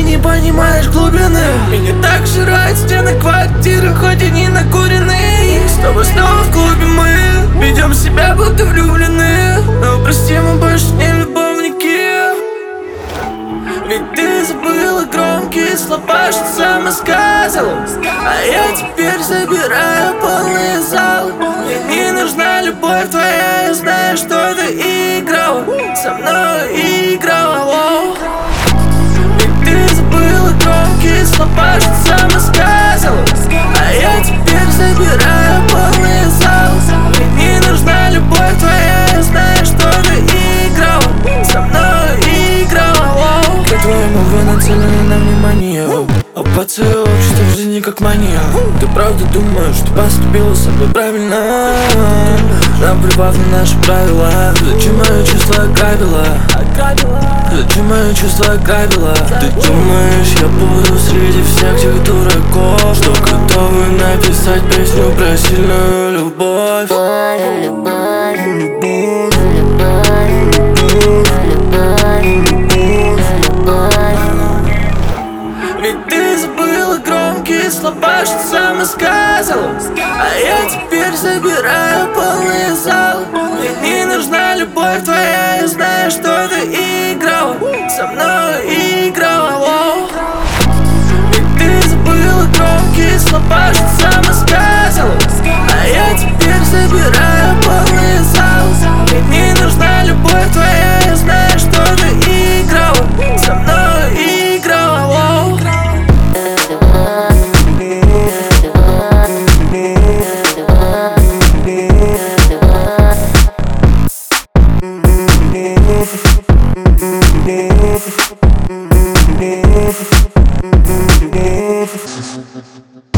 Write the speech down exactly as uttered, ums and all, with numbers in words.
не понимаешь глубины. Меня так жрать стены квартиры, хоть и не накуренные. С тобой снова в клубе мы ведем себя, будто влюблены. Но прости, мы больше не любовники. Ведь ты забыла громкие слова, что сама сказала. А я теперь забираю полный зал. Мне не нужна любовь твоя, я знаю, что ты играла со мной, играла. Ведь ты забыла громкие слова, что сама сказала. А я теперь забираю полный зал. Мне не нужна любовь твоя, я знаю, что ты играла со мной, играла. К твоему вы нацелены на внимание. Опация общества в жизни как мания. Ты правда думаешь, что поступила со мной правильно? Наплевав на наши правила. Зачем мои чувства ограбила? Зачем мои чувства ограбила? Ты думаешь, я буду среди всех тех дураков, что готовы написать песню про сильную любовь? Ведь ты забыла громкие слова, что сама сказала. А я теперь забираю полный зал. Мне не нужна любовь твоя, я знаю, что ты играла со мной, играла. Ведь ты забыла громкие слова, что сама сказала. А я теперь забираю полный зал. Мне не нужна любовь твоя, я знаю, что ты играла со мной, играла. Thank you.